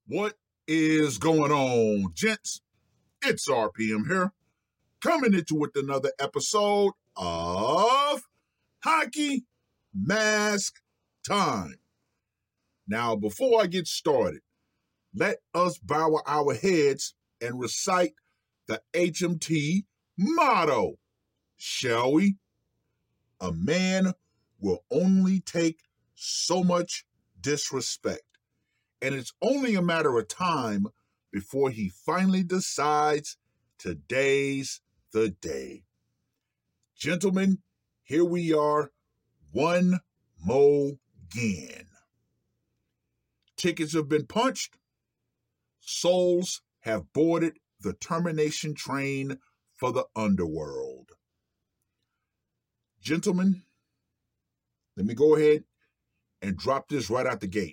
What is going on, gents? It's RPM here, coming into with another episode of Hockey Mask Time. Now, before I get started, let us bow our heads and recite the HMT motto, shall we? A man will only take so much disrespect. And it's only a matter of time before he finally decides today's the day. Gentlemen, here we are, one more again. Tickets have been punched. Souls have boarded the termination train for the underworld. Gentlemen, let me go ahead and drop this right out the gate.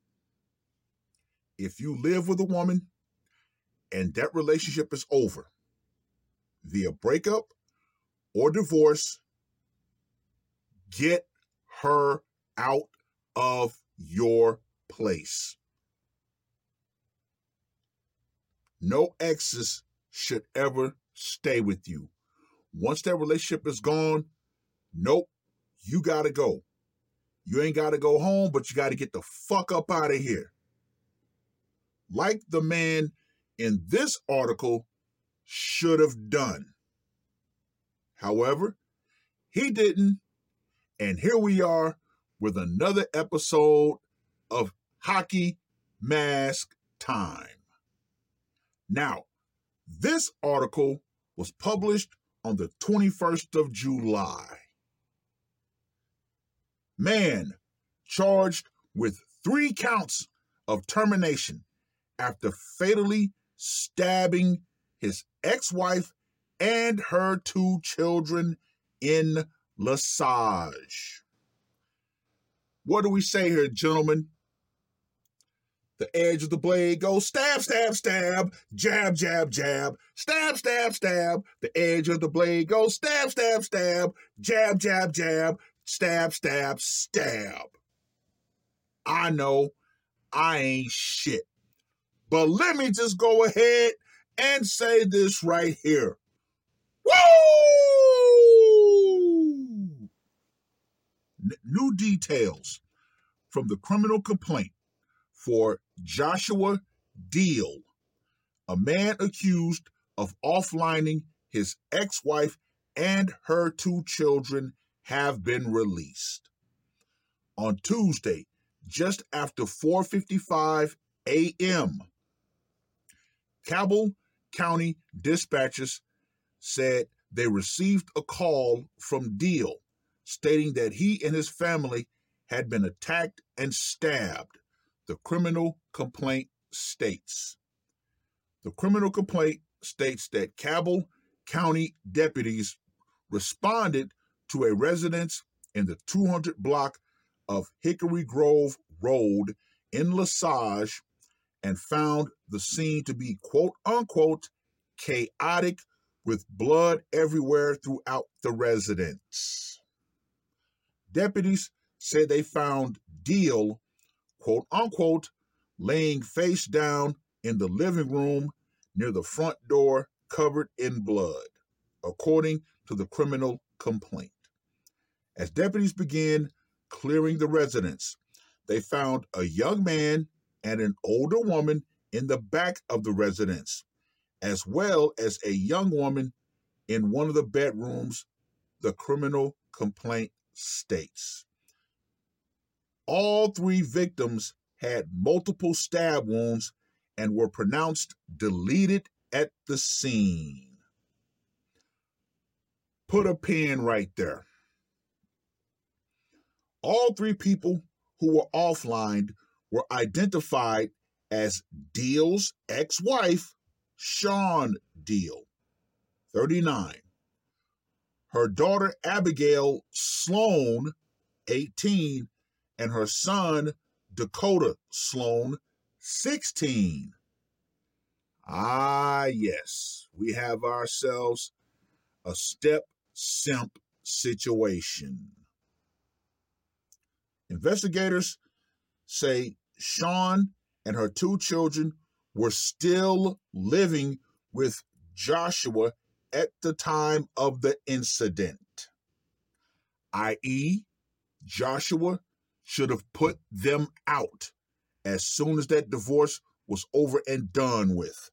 If you live with a woman and that relationship is over via breakup or divorce, get her out of your place. No exes should ever stay with you. Once that relationship is gone, nope, you gotta go. You ain't gotta go home, but you gotta get the fuck up out of here. Like the man in this article should have done. However, he didn't, and here we are with another episode of Hockey Mask Time. Now, this article was published on the 21st of July. Man charged with 3 counts of termination after fatally stabbing his ex-wife and her 2 children in Lesage. What do we say here, gentlemen? The edge of the blade goes stab, stab, stab, jab, jab, jab, stab, stab, stab. The edge of the blade goes stab, stab, stab, jab, jab, jab, stab, stab, stab. I know I ain't shit. But let me just go ahead and say this right here. Woo! New details from the criminal complaint for Joshua Deal, a man accused of offlining his ex-wife and her 2 children, have been released. On Tuesday, just after 4:55 a.m., Cabell County dispatchers said they received a call from Deal stating that he and his family had been attacked and stabbed, the criminal complaint states. The criminal complaint states that Cabell County deputies responded to a residence in the 200 block of Hickory Grove Road in Lesage and found the scene to be quote-unquote chaotic with blood everywhere throughout the residence. Deputies said they found Deal, quote-unquote, laying face down in the living room near the front door covered in blood, according to the criminal complaint. As deputies began clearing the residence, they found a young man and an older woman in the back of the residence, as well as a young woman in one of the bedrooms, the criminal complaint states. All 3 victims had multiple stab wounds and were pronounced deleted at the scene. Put a pin right there. All 3 people who were offlined were identified as Deal's ex-wife, Shawn Deal, 39, her daughter Abigail Sloan, 18, and her son Dakota Sloan, 16. Ah, yes, we have ourselves a step-simp situation. Investigators say Shawn and her 2 children were still living with Joshua at the time of the incident, i.e., Joshua should have put them out as soon as that divorce was over and done with.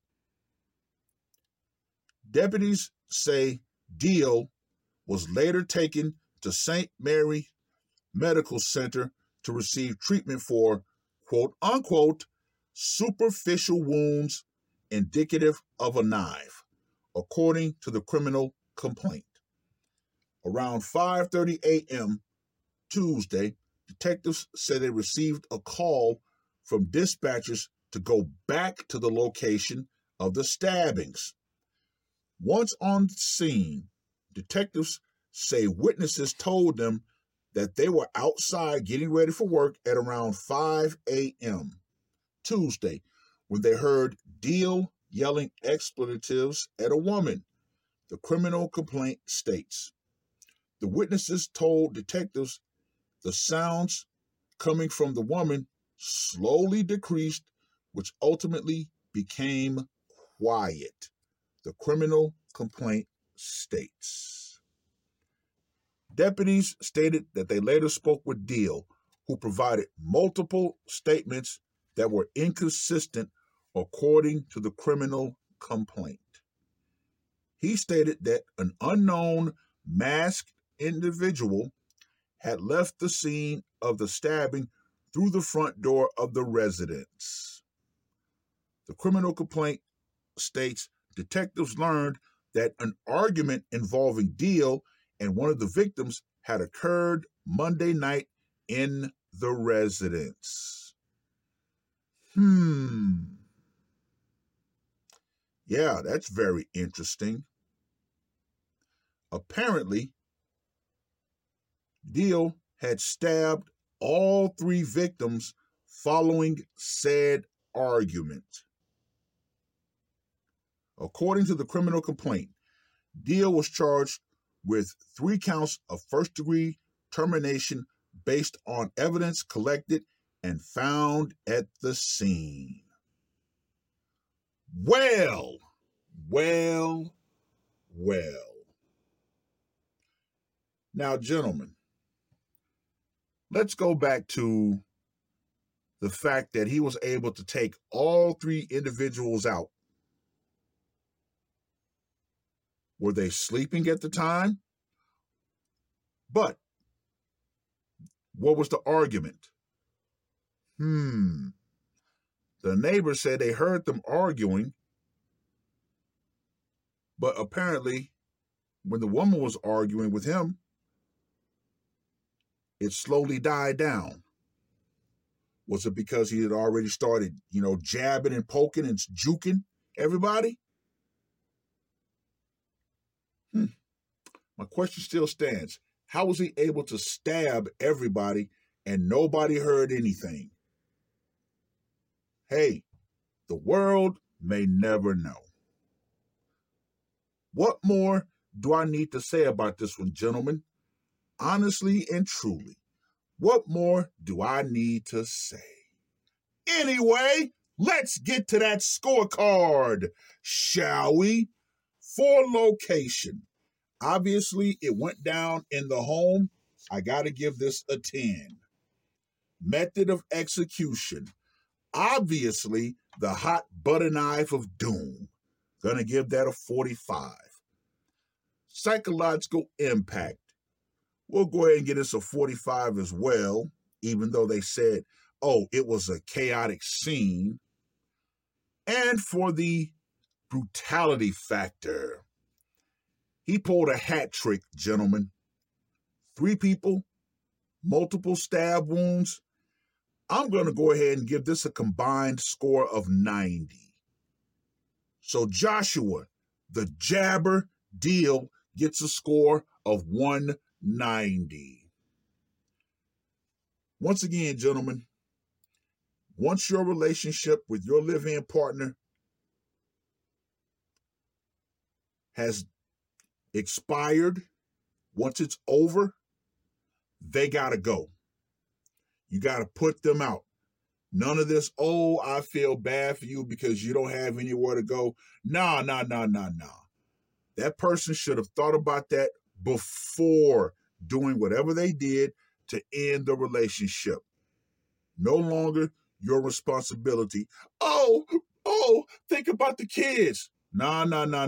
Deputies say Deal was later taken to St. Mary Medical Center to receive treatment for, quote unquote, superficial wounds indicative of a knife, according to the criminal complaint. Around 5:30 a.m. Tuesday, detectives said they received a call from dispatchers to go back to the location of the stabbings. Once on scene, detectives say witnesses told them that they were outside getting ready for work at around 5 a.m. Tuesday when they heard Deal yelling expletives at a woman, the criminal complaint states. The witnesses told detectives the sounds coming from the woman slowly decreased, which ultimately became quiet, the criminal complaint states. Deputies stated that they later spoke with Deal, who provided multiple statements that were inconsistent according to the criminal complaint. He stated that an unknown masked individual had left the scene of the stabbing through the front door of the residence. The criminal complaint states detectives learned that an argument involving Deal and one of the victims had occurred Monday night in the residence. Yeah, that's very interesting. Apparently, Deal had stabbed all 3 victims following said argument. According to the criminal complaint, Deal was charged with 3 counts of first-degree termination based on evidence collected and found at the scene. Well. Now, gentlemen, let's go back to the fact that he was able to take all 3 individuals out. Were they sleeping at the time? But what was the argument? The neighbors said they heard them arguing, but apparently when the woman was arguing with him, it slowly died down. Was it because he had already started, jabbing and poking and juking everybody? My question still stands. How was he able to stab everybody and nobody heard anything? Hey, the world may never know. What more do I need to say about this one, gentlemen? Honestly and truly, what more do I need to say? Anyway, let's get to that scorecard, shall we? For location. Obviously, it went down in the home. I got to give this a 10. Method of execution. Obviously, the hot butter knife of doom. Gonna give that a 45. Psychological impact. We'll go ahead and get this a 45 as well, even though they said, it was a chaotic scene. And for the brutality factor, he pulled a hat trick, gentlemen. 3 people, multiple stab wounds. I'm going to go ahead and give this a combined score of 90. So Joshua, the jabber Deal, gets a score of 190. Once again, gentlemen, once your relationship with your live-in partner has expired, once it's over, they got to go. You got to put them out. None of this, oh, I feel bad for you because you don't have anywhere to go. Nah. That person should have thought about that before doing whatever they did to end the relationship. No longer your responsibility. Oh, think about the kids. Nah.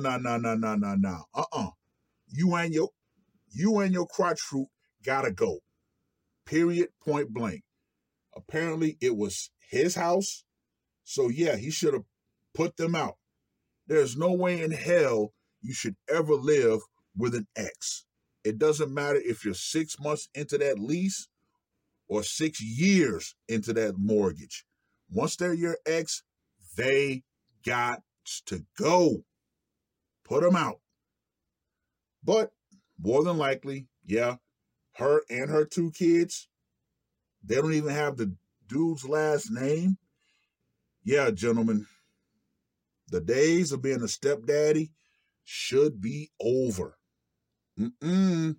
You and your crotch fruit gotta go. Period, point blank. Apparently it was his house. So yeah, he should have put them out. There's no way in hell you should ever live with an ex. It doesn't matter if you're 6 months into that lease or 6 years into that mortgage. Once they're your ex, they got to go. Put them out. But more than likely, yeah, her and her 2 kids, they don't even have the dude's last name. Yeah, gentlemen, the days of being a stepdaddy should be over. Do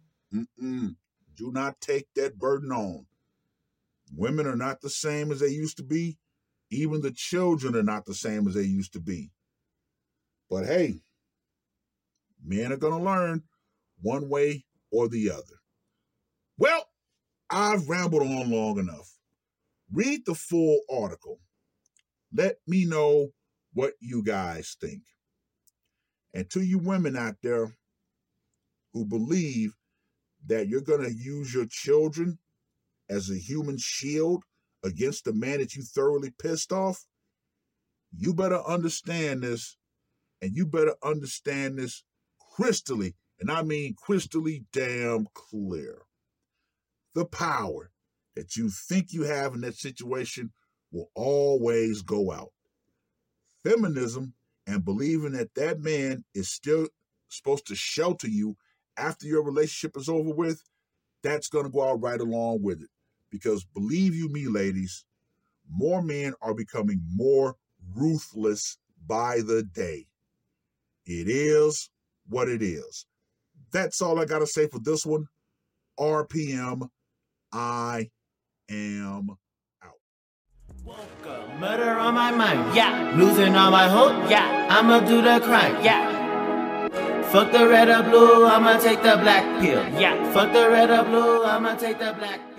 not take that burden on. Women are not the same as they used to be. Even the children are not the same as they used to be. But hey, men are going to learn one way or the other. Well, I've rambled on long enough. Read the full article. Let me know what you guys think. And to you women out there who believe that you're going to use your children as a human shield against the man that you thoroughly pissed off, you better understand this, and you better understand this crystally, and I mean crystally damn clear. The power that you think you have in that situation will always go out. Feminism and believing that that man is still supposed to shelter you after your relationship is over with, that's going to go out right along with it. Because believe you me, ladies, more men are becoming more ruthless by the day. It is what it is. That's all I got to say for this one. RPM, I am out. Murder on my mind, yeah. Losing all my hope, yeah. I'ma do the crime, yeah. Fuck the red or blue, I'ma take the black pill, yeah. Fuck the red or blue, I'ma take the black pill.